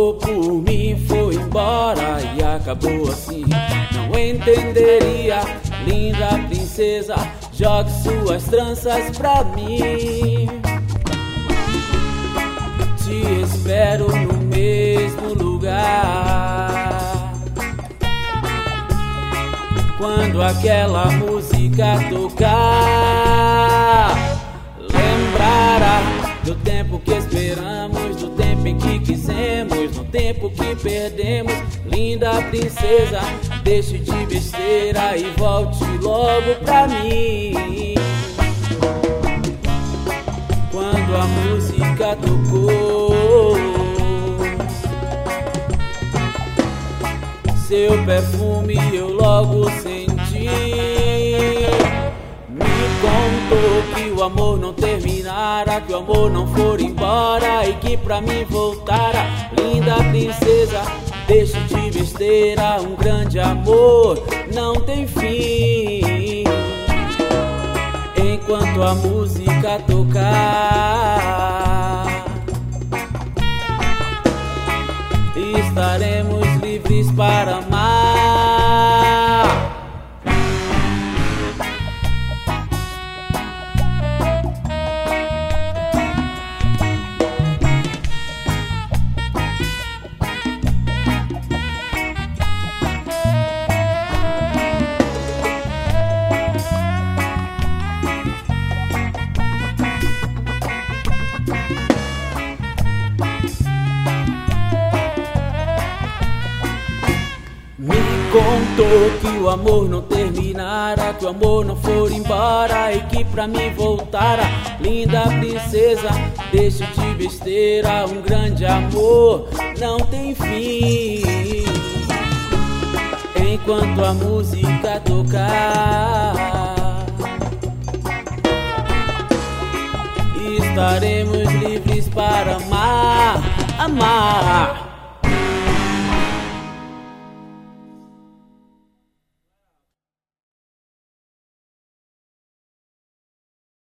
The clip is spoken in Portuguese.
amou por mim foi embora e acabou assim. Não entenderia, linda princesa, jogue suas tranças pra mim. Te espero no mesmo lugar. Quando aquela música tocar, lembrará do tempo que esperamos, do tempo em que quisemos, do tempo que perdemos. Linda princesa, deixe de besteira e volte logo pra mim. Quando a música tocou, seu perfume eu logo senti. Me contou que o amor não terminara, que o amor não for embora e que pra mim voltara. Linda princesa, deixe de besteira, um grande amor não tem fim. Enquanto a música tocar, estaremos livres para amar. Contou que o amor não terminara, que o amor não for embora e que pra mim voltara. Linda princesa, deixe de besteira, um grande amor não tem fim. Enquanto a música tocar, estaremos livres para amar, amar.